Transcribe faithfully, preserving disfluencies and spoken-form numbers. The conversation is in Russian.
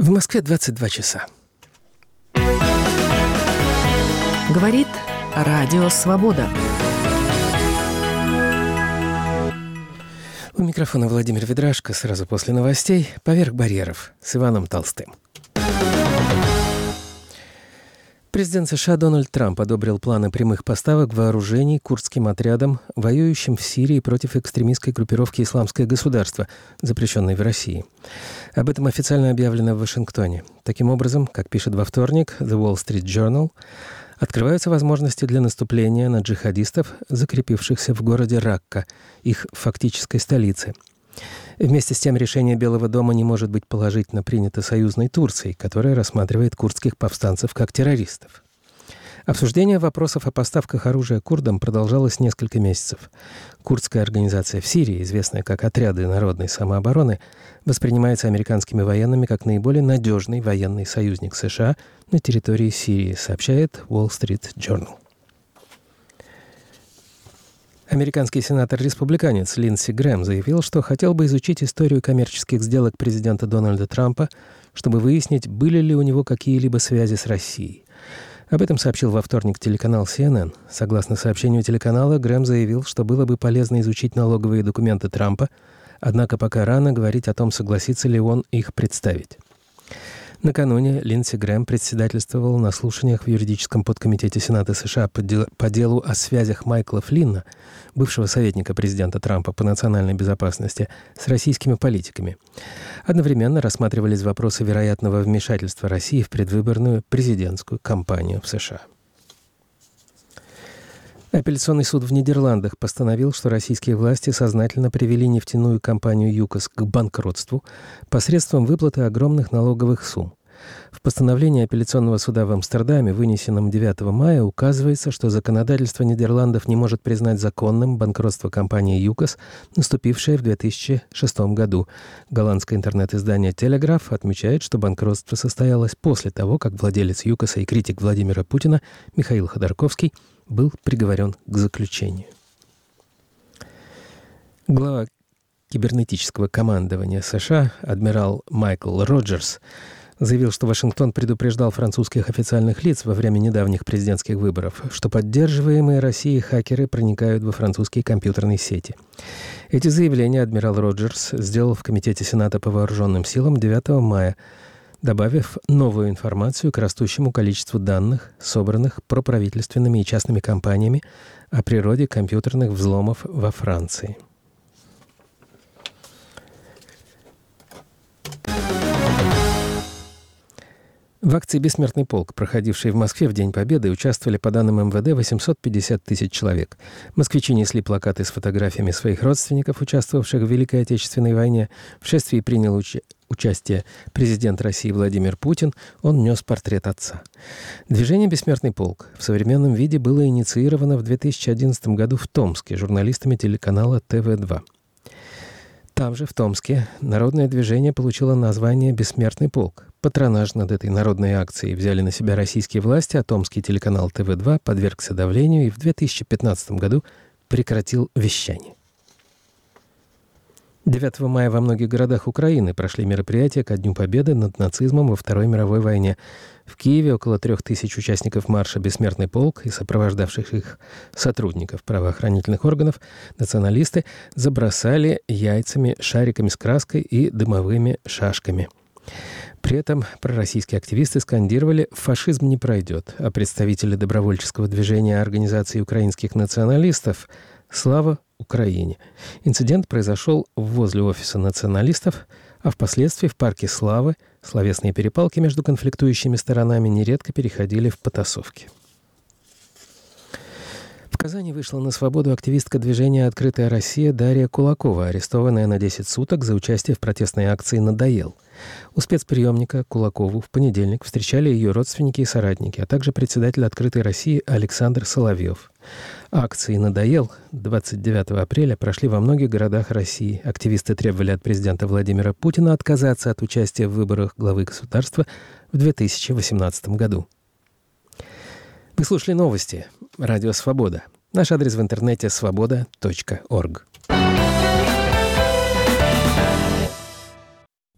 В Москве двадцать два часа. Говорит Радио Свобода. У микрофона Владимир Ведрашко. Сразу после новостей «Поверх барьеров» с Иваном Толстым. Президент США Дональд Трамп одобрил планы прямых поставок вооружений курдским отрядам, воюющим в Сирии против экстремистской группировки «Исламское государство», запрещенной в России. Об этом официально объявлено в Вашингтоне. Таким образом, как пишет во вторник The Wall Street Journal, открываются возможности для наступления на джихадистов, закрепившихся в городе Ракка, их фактической столице. Вместе с тем, решение Белого дома не может быть положительно принято союзной Турцией, которая рассматривает курдских повстанцев как террористов. Обсуждение вопросов о поставках оружия курдам продолжалось несколько месяцев. Курдская организация в Сирии, известная как Отряды народной самообороны, воспринимается американскими военными как наиболее надежный военный союзник США на территории Сирии, сообщает Wall Street Journal. Американский сенатор-республиканец Линдси Грэм заявил, что хотел бы изучить историю коммерческих сделок президента Дональда Трампа, чтобы выяснить, были ли у него какие-либо связи с Россией. Об этом сообщил во вторник телеканал си эн эн. Согласно сообщению телеканала, Грэм заявил, что было бы полезно изучить налоговые документы Трампа, однако пока рано говорить о том, согласится ли он их представить. Накануне Линдси Грэм председательствовал на слушаниях в юридическом подкомитете Сената США по делу о связях Майкла Флинна, бывшего советника президента Трампа по национальной безопасности, с российскими политиками. Одновременно рассматривались вопросы вероятного вмешательства России в предвыборную президентскую кампанию в США. Апелляционный суд в Нидерландах постановил, что российские власти сознательно привели нефтяную компанию ЮКОС к банкротству посредством выплаты огромных налоговых сумм. В постановлении апелляционного суда в Амстердаме, вынесенном девятого мая, указывается, что законодательство Нидерландов не может признать законным банкротство компании ЮКОС, наступившее в две тысячи шестом году. Голландское интернет-издание «Телеграф» отмечает, что банкротство состоялось после того, как владелец ЮКОСа и критик Владимира Путина Михаил Ходорковский был приговорен к заключению. Глава кибернетического командования США адмирал Майкл Роджерс заявил, что Вашингтон предупреждал французских официальных лиц во время недавних президентских выборов, что поддерживаемые Россией хакеры проникают во французские компьютерные сети. Эти заявления адмирал Роджерс сделал в Комитете Сената по вооруженным силам девятого мая, добавив новую информацию к растущему количеству данных, собранных проправительственными и частными компаниями о природе компьютерных взломов во Франции. В акции «Бессмертный полк», проходившей в Москве в День Победы, участвовали, по данным эм вэ дэ, восемьсот пятьдесят тысяч человек. Москвичи несли плакаты с фотографиями своих родственников, участвовавших в Великой Отечественной войне. В шествии принял уч- участие президент России Владимир Путин. Он нес портрет отца. Движение «Бессмертный полк» в современном виде было инициировано в две тысячи одиннадцатом году в Томске журналистами телеканала тэ вэ два. Там же, в Томске, народное движение получило название «Бессмертный полк». Патронаж над этой народной акцией взяли на себя российские власти, а томский телеканал тэ вэ два подвергся давлению и в две тысячи пятнадцатом году прекратил вещание. девятого мая во многих городах Украины прошли мероприятия ко Дню Победы над нацизмом во Второй мировой войне. В Киеве около трех тысяч участников марша «Бессмертный полк» и сопровождавших их сотрудников правоохранительных органов националисты забросали яйцами, шариками с краской и дымовыми шашками. При этом пророссийские активисты скандировали «фашизм не пройдет», а представители добровольческого движения Организации украинских националистов «Слава Украине». Инцидент произошел возле офиса националистов, а впоследствии в парке Славы словесные перепалки между конфликтующими сторонами нередко переходили в потасовки. В Казани вышла на свободу активистка движения «Открытая Россия» Дарья Кулакова, арестованная на десять суток за участие в протестной акции «Надоел». У спецприемника Кулакову в понедельник встречали ее родственники и соратники, а также председатель «Открытой России» Александр Соловьев. Акции «Надоел» двадцать девятого апреля прошли во многих городах России. Активисты требовали от президента Владимира Путина отказаться от участия в выборах главы государства в две тысячи восемнадцатом году. Вы слушали новости. Радио «Свобода». Наш адрес в интернете свобода точка орг.